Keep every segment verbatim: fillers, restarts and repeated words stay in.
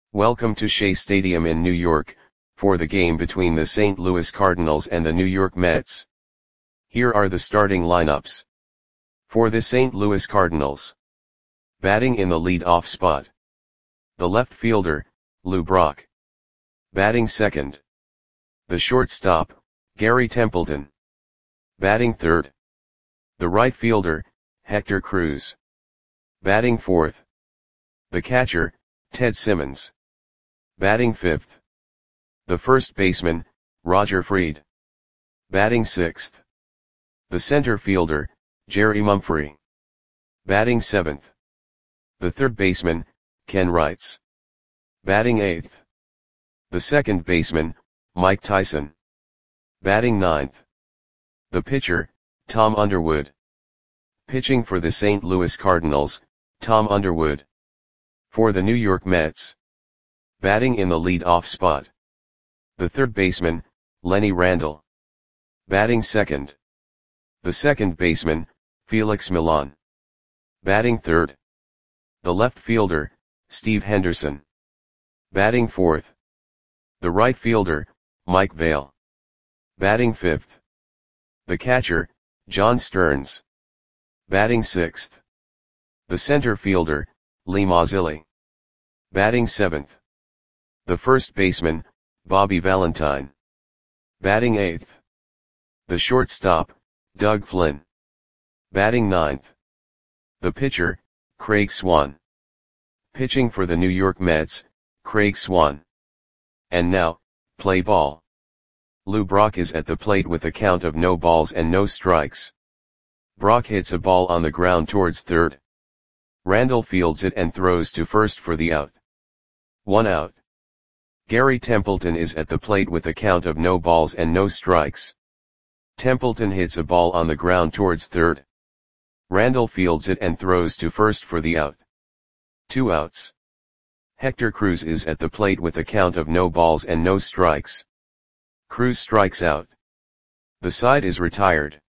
Welcome to Shea Stadium in New York, for the game between the Saint Louis Cardinals and the New York Mets. Here are the starting lineups. For the Saint Louis Cardinals. Batting in the lead-off spot. The left fielder, Lou Brock. Batting second. The shortstop, Gary Templeton. Batting third. The right fielder, Hector Cruz. Batting fourth. The catcher, Ted Simmons. Batting fifth. The first baseman, Roger Freed. Batting sixth. The center fielder, Jerry Mumphrey. Batting seventh. The third baseman, Ken Wrights. Batting eighth. The second baseman, Mike Tyson. Batting ninth. The pitcher, Tom Underwood. Pitching for the Saint Louis Cardinals, Tom Underwood. For the New York Mets. Batting in the lead-off spot. The third baseman, Lenny Randle. Batting second. The second baseman, Felix Millan. Batting third. The left fielder, Steve Henderson. Batting fourth. The right fielder, Mike Vail. Batting fifth. The catcher, John Stearns. Batting sixth. The center fielder, Lee Mazzilli. Batting seventh. The first baseman, Bobby Valentine. Batting eighth. The shortstop, Doug Flynn. Batting ninth. The pitcher, Craig Swan. Pitching for the New York Mets, Craig Swan. And now, play ball. Lou Brock is at the plate with a count of no balls and no strikes. Brock hits a ball on the ground towards third. Randle fields it and throws to first for the out. One out. Gary Templeton is at the plate with a count of no balls and no strikes. Templeton hits a ball on the ground towards third. Randle fields it and throws to first for the out. Two outs. Hector Cruz is at the plate with a count of no balls and no strikes. Cruz strikes out. The side is retired.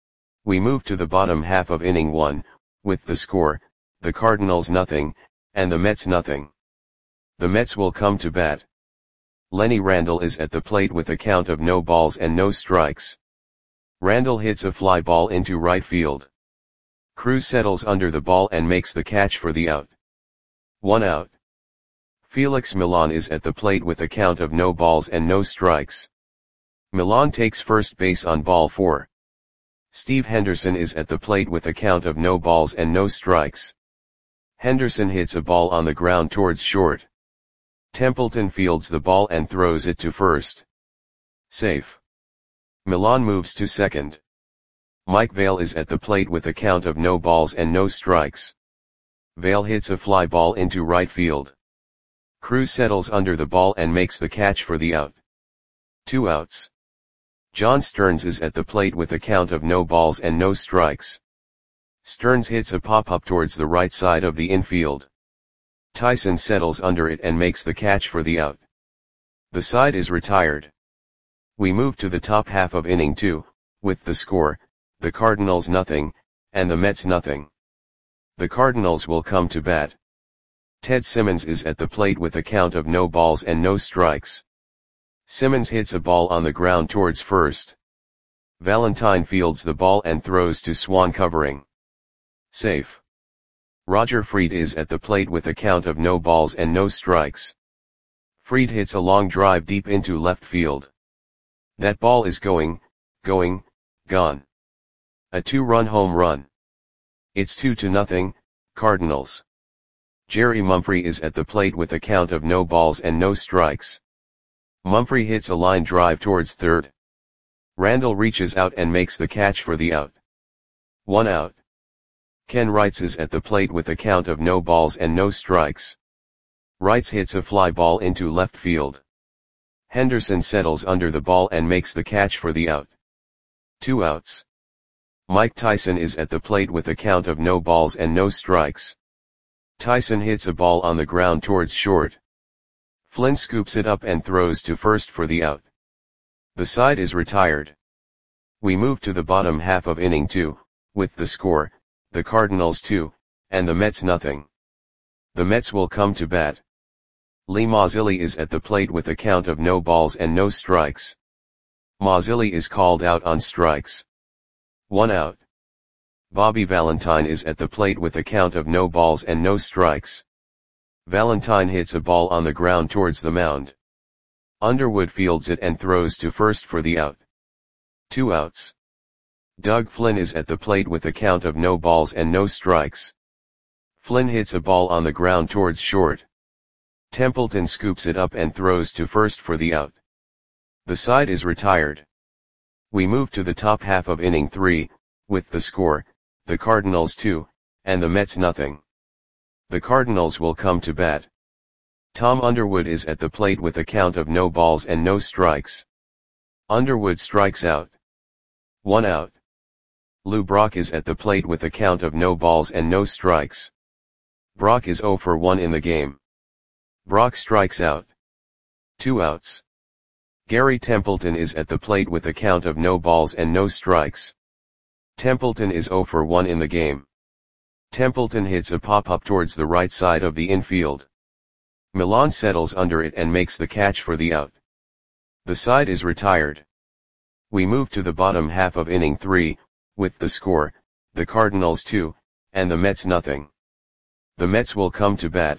We move to the bottom half of inning one, with the score, the Cardinals nothing, and the Mets nothing. The Mets will come to bat. Lenny Randle is at the plate with a count of no balls and no strikes. Randle hits a fly ball into right field. Cruz settles under the ball and makes the catch for the out. One out. Felix Millan is at the plate with a count of no balls and no strikes. Millan takes first base on ball four. Steve Henderson is at the plate with a count of no balls and no strikes. Henderson hits a ball on the ground towards short. Templeton fields the ball and throws it to first. Safe. Millan moves to second. Mike Vail is at the plate with a count of no balls and no strikes. Vail hits a fly ball into right field. Cruz settles under the ball and makes the catch for the out. Two outs. John Stearns is at the plate with a count of no balls and no strikes. Stearns hits a pop-up towards the right side of the infield. Tyson settles under it and makes the catch for the out. The side is retired. We move to the top half of inning two, with the score, the Cardinals nothing, and the Mets nothing. The Cardinals will come to bat. Ted Simmons is at the plate with a count of no balls and no strikes. Simmons hits a ball on the ground towards first. Valentine fields the ball and throws to Swan covering. Safe. Roger Freed is at the plate with a count of no balls and no strikes. Freed hits a long drive deep into left field. That ball is going, going, gone. A two-run home run. It's two to nothing, Cardinals. Jerry Mumphrey is at the plate with a count of no balls and no strikes. Mumphrey hits a line drive towards third. Randle reaches out and makes the catch for the out. One out. Ken Wrights is at the plate with a count of no balls and no strikes. Wrights hits a fly ball into left field. Henderson settles under the ball and makes the catch for the out. Two outs. Mike Tyson is at the plate with a count of no balls and no strikes. Tyson hits a ball on the ground towards short. Flynn scoops it up and throws to first for the out. The side is retired. We move to the bottom half of inning two, with the score, the Cardinals two, and the Mets nothing. The Mets will come to bat. Lee Mazzilli is at the plate with a count of no balls and no strikes. Mazzilli is called out on strikes. One out. Bobby Valentine is at the plate with a count of no balls and no strikes. Valentine hits a ball on the ground towards the mound. Underwood fields it and throws to first for the out. Two outs. Doug Flynn is at the plate with a count of no balls and no strikes. Flynn hits a ball on the ground towards short. Templeton scoops it up and throws to first for the out. The side is retired. We move to the top half of inning three, with the score, the Cardinals two, and the Mets nothing. The Cardinals will come to bat. Tom Underwood is at the plate with a count of no balls and no strikes. Underwood strikes out. One out. Lou Brock is at the plate with a count of no balls and no strikes. Brock is oh for one in the game. Brock strikes out. Two outs. Gary Templeton is at the plate with a count of no balls and no strikes. Templeton is oh for one in the game. Templeton hits a pop-up towards the right side of the infield. Milan settles under it and makes the catch for the out. The side is retired. We move to the bottom half of inning three, with the score, the Cardinals two, and the Mets nothing. The Mets will come to bat.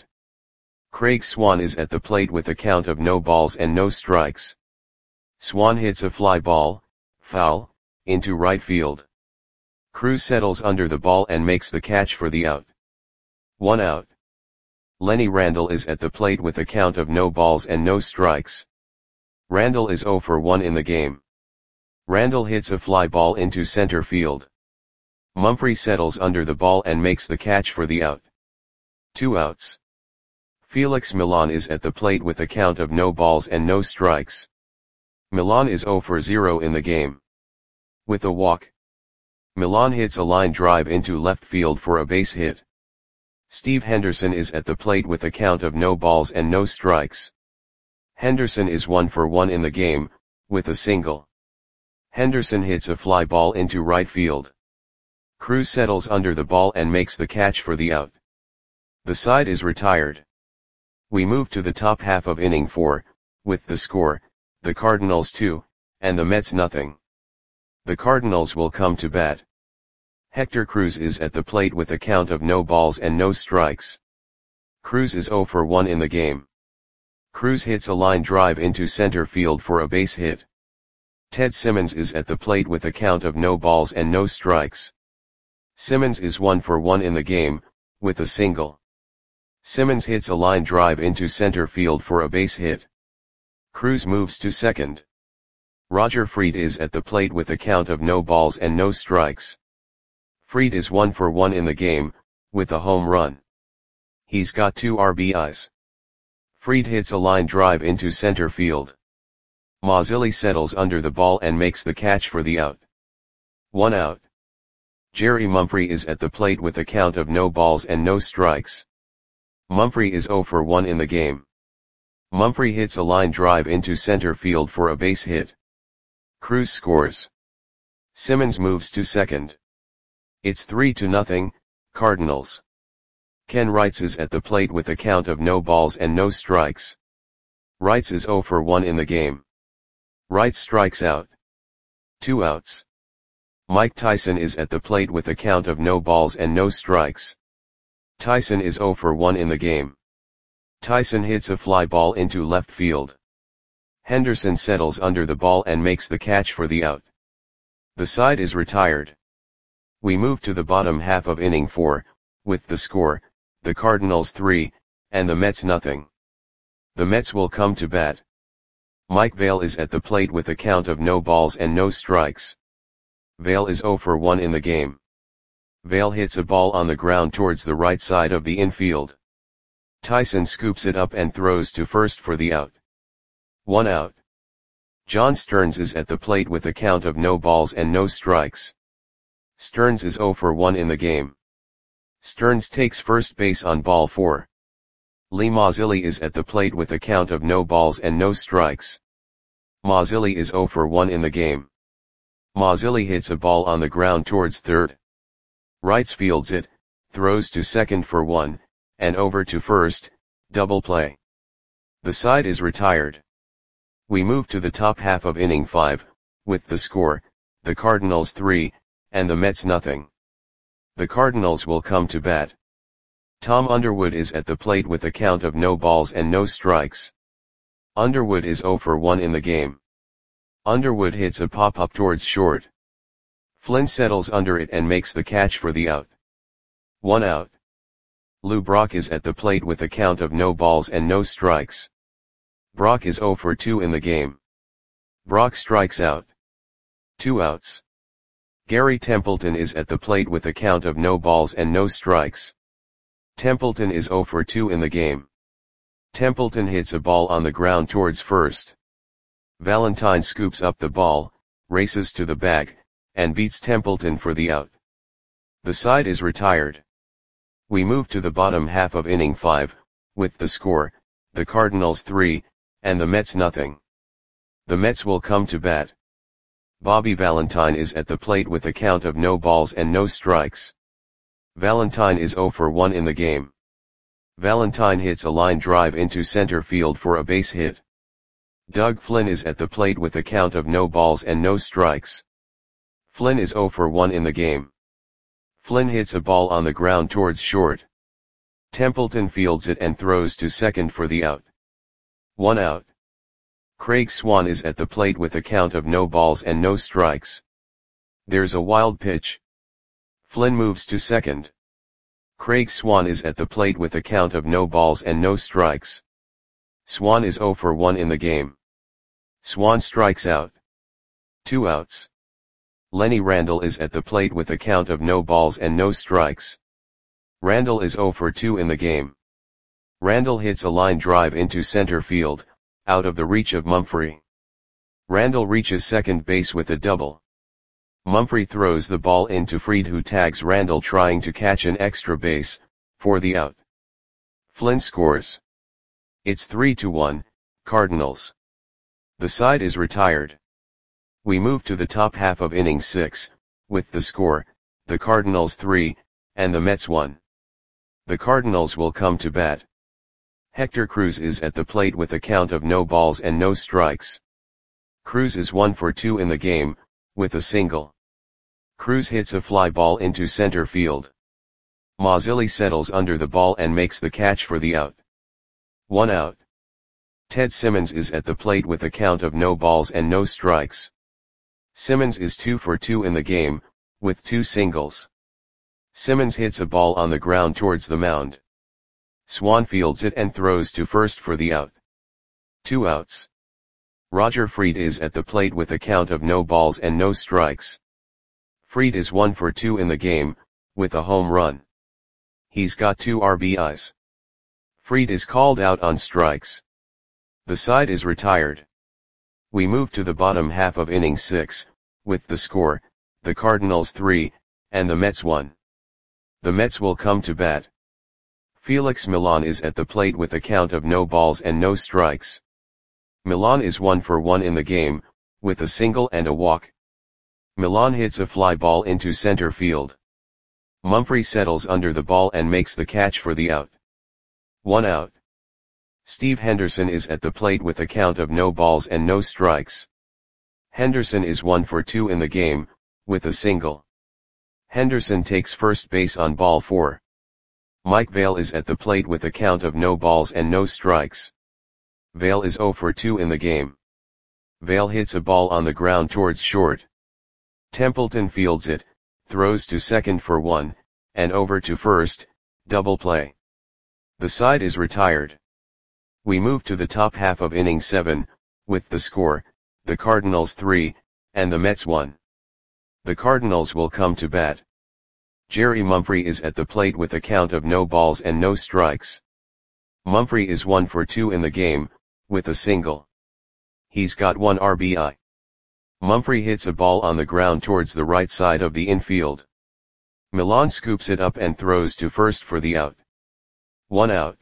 Craig Swan is at the plate with a count of no balls and no strikes. Swan hits a fly ball, foul, into right field. Cruz settles under the ball and makes the catch for the out. One out. Lenny Randle is at the plate with a count of no balls and no strikes. Randle is oh for one in the game. Randle hits a fly ball into center field. Mumphrey settles under the ball and makes the catch for the out. Two outs. Felix Milan is at the plate with a count of no balls and no strikes. Milan is oh for zero in the game. With a walk, Milan hits a line drive into left field for a base hit. Steve Henderson is at the plate with a count of no balls and no strikes. Henderson is one for one in the game, with a single. Henderson hits a fly ball into right field. Cruz settles under the ball and makes the catch for the out. The side is retired. We move to the top half of inning four, with the score, the Cardinals two, and the Mets nothing. The Cardinals will come to bat. Hector Cruz is at the plate with a count of no balls and no strikes. Cruz is oh for one in the game. Cruz hits a line drive into center field for a base hit. Ted Simmons is at the plate with a count of no balls and no strikes. Simmons is one for one in the game, with a single. Simmons hits a line drive into center field for a base hit. Cruz moves to second. Roger Freed is at the plate with a count of no balls and no strikes. Freed is one for one in the game, with a home run. He's got two R B Is. Freed hits a line drive into center field. Mazzilli settles under the ball and makes the catch for the out. One out. Jerry Mumphrey is at the plate with a count of no balls and no strikes. Mumphrey is oh for one in the game. Mumphrey hits a line drive into center field for a base hit. Cruz scores. Simmons moves to second. It's three to nothing, Cardinals. Ken Wrights is at the plate with a count of no balls and no strikes. Wrights is oh for one in the game. Wrights strikes out. Two outs. Mike Tyson is at the plate with a count of no balls and no strikes. Tyson is oh for one in the game. Tyson hits a fly ball into left field. Henderson settles under the ball and makes the catch for the out. The side is retired. We move to the bottom half of inning four, with the score, the Cardinals three, and the Mets nothing. The Mets will come to bat. Mike Vail is at the plate with a count of no balls and no strikes. Vail is oh for one in the game. Vail hits a ball on the ground towards the right side of the infield. Tyson scoops it up and throws to first for the out. One out. John Stearns is at the plate with a count of no balls and no strikes. Stearns is oh for one in the game. Stearns takes first base on ball four. Lee Mazzilli is at the plate with a count of no balls and no strikes. Mazzilli is oh for one in the game. Mazzilli hits a ball on the ground towards third. Wrights fields it, throws to second for one, and over to first, double play. The side is retired. We move to the top half of inning five, with the score, the Cardinals three, and the Mets nothing. The Cardinals will come to bat. Tom Underwood is at the plate with a count of no balls and no strikes. Underwood is oh for one in the game. Underwood hits a pop-up towards short. Flynn settles under it and makes the catch for the out. One out. Lou Brock is at the plate with a count of no balls and no strikes. Brock is oh for two in the game. Brock strikes out. Two outs. Gary Templeton is at the plate with a count of no balls and no strikes. Templeton is oh for two in the game. Templeton hits a ball on the ground towards first. Valentine scoops up the ball, races to the bag, and beats Templeton for the out. The side is retired. We move to the bottom half of inning five, with the score, the Cardinals three, and the Mets nothing. The Mets will come to bat. Bobby Valentine is at the plate with a count of no balls and no strikes. Valentine is oh for one in the game. Valentine hits a line drive into center field for a base hit. Doug Flynn is at the plate with a count of no balls and no strikes. Flynn is oh for one in the game. Flynn hits a ball on the ground towards short. Templeton fields it and throws to second for the out. One out. Craig Swan is at the plate with a count of no balls and no strikes. There's a wild pitch. Flynn moves to second. Craig Swan is at the plate with a count of no balls and no strikes. Swan is oh for one in the game. Swan strikes out. Two outs. Lenny Randle is at the plate with a count of no balls and no strikes. Randle is oh for two in the game. Randle hits a line drive into center field, out of the reach of Mumphrey. Randle reaches second base with a double. Mumphrey throws the ball into Fried, who tags Randle trying to catch an extra base, for the out. Flynn scores. It's three to one, Cardinals. The side is retired. We move to the top half of inning six, with the score, the Cardinals three, and the Mets one. The Cardinals will come to bat. Hector Cruz is at the plate with a count of no balls and no strikes. Cruz is one for two in the game, with a single. Cruz hits a fly ball into center field. Mazzilli settles under the ball and makes the catch for the out. One out. Ted Simmons is at the plate with a count of no balls and no strikes. Simmons is two for two in the game, with two singles. Simmons hits a ball on the ground towards the mound. Swan fields it and throws to first for the out. Two outs. Roger Fried is at the plate with a count of no balls and no strikes. Fried is one for two in the game, with a home run. He's got two R B Is. Fried is called out on strikes. The side is retired. We move to the bottom half of inning six, with the score, the Cardinals three, and the Mets one. The Mets will come to bat. Felix Milan is at the plate with a count of no balls and no strikes. Milan is one for one in the game, with a single and a walk. Milan hits a fly ball into center field. Mumphrey settles under the ball and makes the catch for the out. One out. Steve Henderson is at the plate with a count of no balls and no strikes. Henderson is one for two in the game, with a single. Henderson takes first base on ball four. Mike Vail is at the plate with a count of no balls and no strikes. Vail is oh for two in the game. Vail hits a ball on the ground towards short. Templeton fields it, throws to second for one, and over to first, double play. The side is retired. We move to the top half of inning seven, with the score, the Cardinals three, and the Mets one. The Cardinals will come to bat. Jerry Mumphrey is at the plate with a count of no balls and no strikes. Mumphrey is one for two in the game, with a single. He's got one R B I. Mumphrey hits a ball on the ground towards the right side of the infield. Milan scoops it up and throws to first for the out. One out.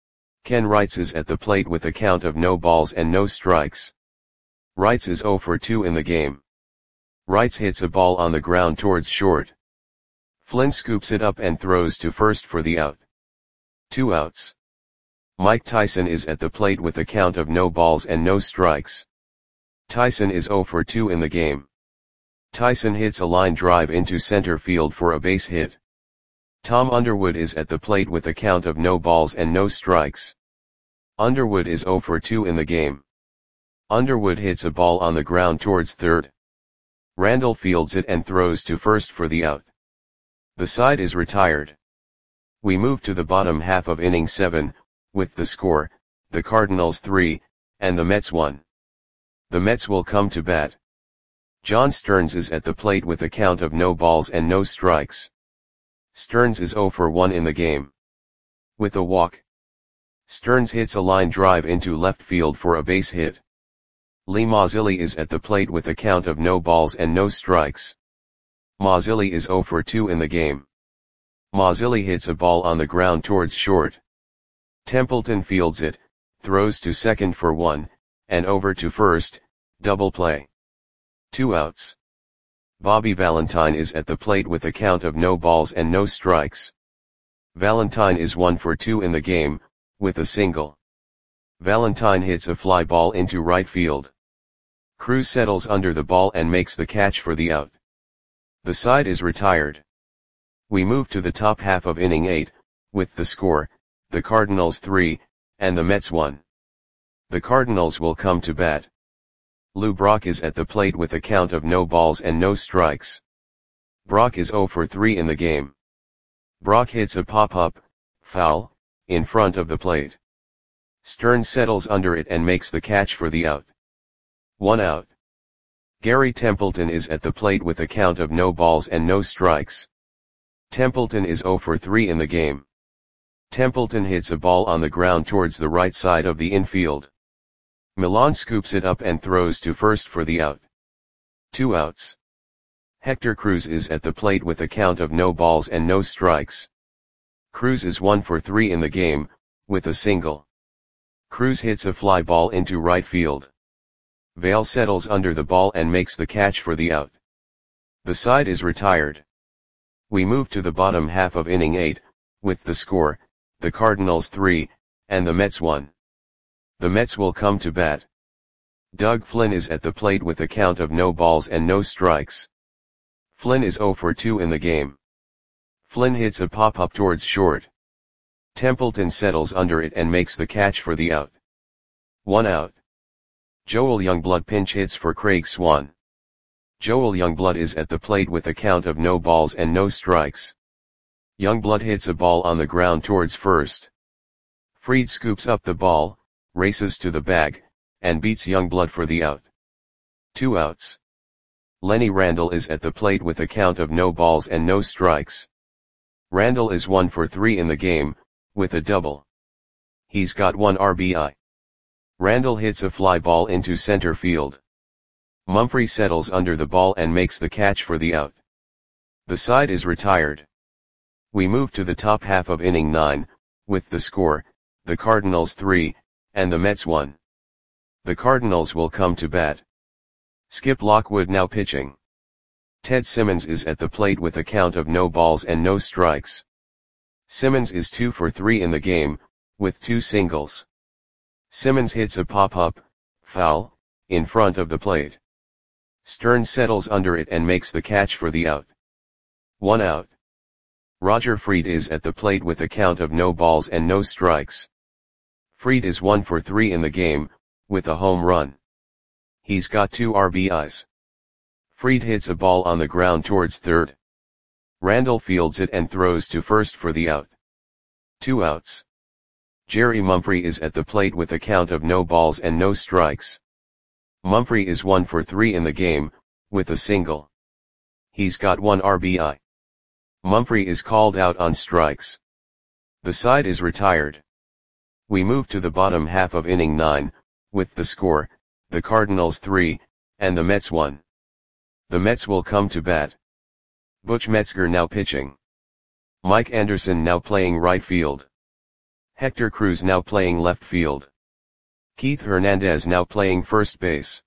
Ken Wrights is at the plate with a count of no balls and no strikes. Wrights is oh for two in the game. Wrights hits a ball on the ground towards short. Flynn scoops it up and throws to first for the out. Two outs. Mike Tyson is at the plate with a count of no balls and no strikes. Tyson is zero for two in the game. Tyson hits a line drive into center field for a base hit. Tom Underwood is at the plate with a count of no balls and no strikes. Underwood is zero for two in the game. Underwood hits a ball on the ground towards third. Randall fields it and throws to first for the out. The side is retired. We move to the bottom half of inning seven, with the score, the Cardinals three, and the Mets one. The Mets will come to bat. John Stearns is at the plate with a count of no balls and no strikes. Stearns is zero for one in the game. With a walk, Stearns hits a line drive into left field for a base hit. Lee Mazzilli is at the plate with a count of no balls and no strikes. Mazzilli is zero for two in the game. Mazzilli hits a ball on the ground towards short. Templeton fields it, throws to second for one, and over to first, double play. Two outs. Bobby Valentine is at the plate with a count of no balls and no strikes. Valentine is one for two in the game, with a single. Valentine hits a fly ball into right field. Cruz settles under the ball and makes the catch for the out. The side is retired. We move to the top half of inning eight, with the score, the Cardinals three, and the Mets one. The Cardinals will come to bat. Lou Brock is at the plate with a count of no balls and no strikes. Brock is zero for three in the game. Brock hits a pop-up, foul, in front of the plate. Stearns settles under it and makes the catch for the out. One out. Gary Templeton is at the plate with a count of no balls and no strikes. Templeton is zero for three in the game. Templeton hits a ball on the ground towards the right side of the infield. Milan scoops it up and throws to first for the out. Two outs. Hector Cruz is at the plate with a count of no balls and no strikes. Cruz is one for three in the game, with a single. Cruz hits a fly ball into right field. Vail settles under the ball and makes the catch for the out. The side is retired. We move to the bottom half of inning eight, with the score, the Cardinals three, and the Mets one. The Mets will come to bat. Doug Flynn is at the plate with a count of no balls and no strikes. Flynn is zero for two in the game. Flynn hits a pop-up towards short. Templeton settles under it and makes the catch for the out. One out. Joel Youngblood pinch hits for Craig Swan. Joel Youngblood is at the plate with a count of no balls and no strikes. Youngblood hits a ball on the ground towards first. Fried scoops up the ball, races to the bag, and beats Youngblood for the out. Two outs. Lenny Randall is at the plate with a count of no balls and no strikes. Randall is one for three in the game, with a double. He's got one R B I. Randall hits a fly ball into center field. Mumphrey settles under the ball and makes the catch for the out. The side is retired. We move to the top half of inning nine, with the score, the Cardinals three, and the Mets one. The Cardinals will come to bat. Skip Lockwood now pitching. Ted Simmons is at the plate with a count of no balls and no strikes. Simmons is two for three in the game, with two singles. Simmons hits a pop-up, foul, in front of the plate. Stearns settles under it and makes the catch for the out. One out. Roger Fried is at the plate with a count of no balls and no strikes. Fried is one for three in the game, with a home run. He's got two R B Is. Fried hits a ball on the ground towards third. Randall fields it and throws to first for the out. Two outs. Jerry Mumphrey is at the plate with a count of no balls and no strikes. Mumphrey is one for three in the game, with a single. He's got one R B I. Mumphrey is called out on strikes. The side is retired. We move to the bottom half of inning nine, with the score, the Cardinals three, and the Mets one. The Mets will come to bat. Butch Metzger now pitching. Mike Anderson now playing right field. Hector Cruz now playing left field. Keith Hernandez now playing first base.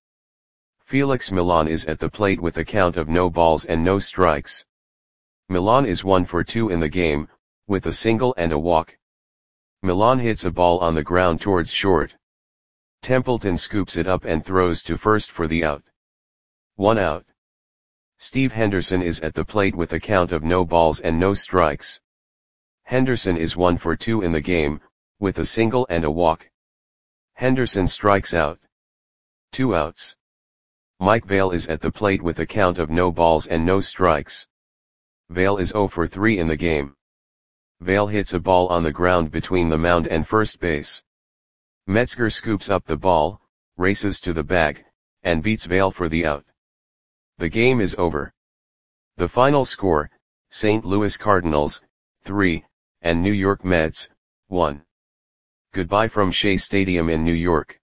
Felix Milan is at the plate with a count of no balls and no strikes. Milan is one for two in the game, with a single and a walk. Milan hits a ball on the ground towards short. Templeton scoops it up and throws to first for the out. One out. Steve Henderson is at the plate with a count of no balls and no strikes. Henderson is one for two in the game, with a single and a walk. Henderson strikes out. Two outs. Mike Vail is at the plate with a count of no balls and no strikes. Vail is zero for three in the game. Vail hits a ball on the ground between the mound and first base. Metzger scoops up the ball, races to the bag, and beats Vail for the out. The game is over. The final score, Saint Louis Cardinals, three, and New York Mets, one. Goodbye from Shea Stadium in New York.